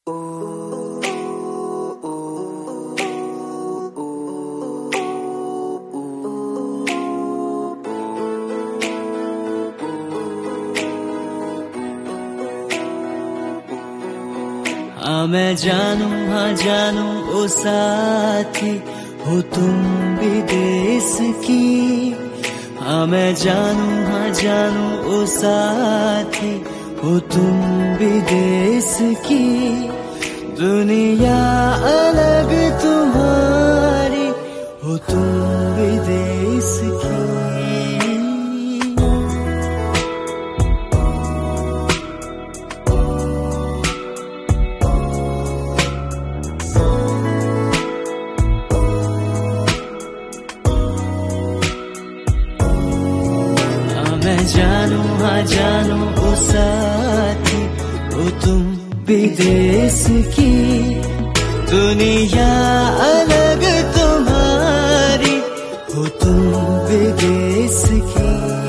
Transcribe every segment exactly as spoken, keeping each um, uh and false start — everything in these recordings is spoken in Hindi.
हाँ मैं जानू, हाँ जानू ओ साथी हो तुम विदेश की। हाँ मैं जानू, हाँ जानू ओ साथी हो तुम विदेश की। दुनिया अलग तुम्हारी हो तुम विदेश की। मैं जानू, हाँ जानू ओ साथी हो तुम विदेश की। दुनिया अलग तुम्हारी हो तुम विदेश की।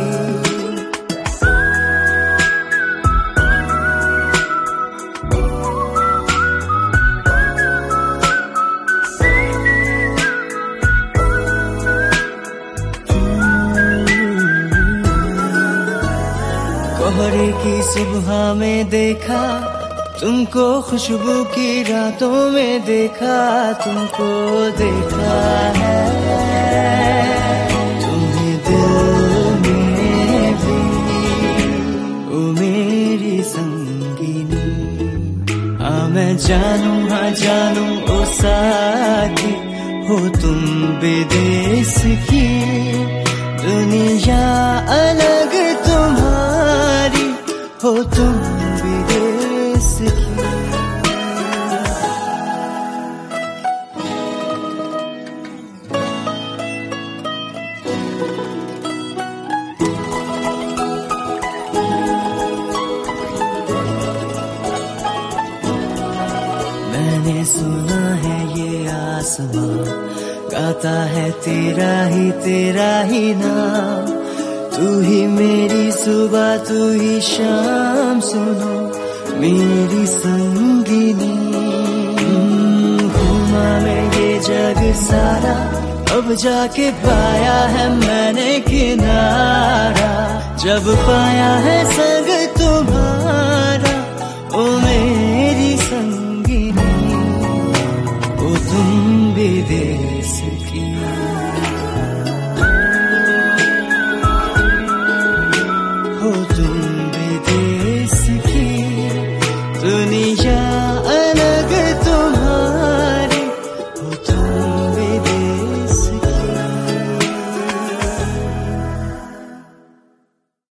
कोहरे की सुबह में देखा तुमको, खुशबू की रातों में देखा तुमको, देखा है तुम्हें दिल में भी ओ मेरी संगिनी। हाँ मैं जानू, हाँ जानू ओ साथी हो तुम विदेश की। दुनिया अलग तुम्हारी हो तुम विदेश की। मैंने सुना है ये आसमां गाता है तेरा ही तेरा ही नाम। तू ही मेरी सुबह, तू ही शाम, सुनो मेरी संगिनी। घूमा मैं ये जग सारा, अब जाके पाया है मैंने किनारा। जब पाया है संग तुम्हारा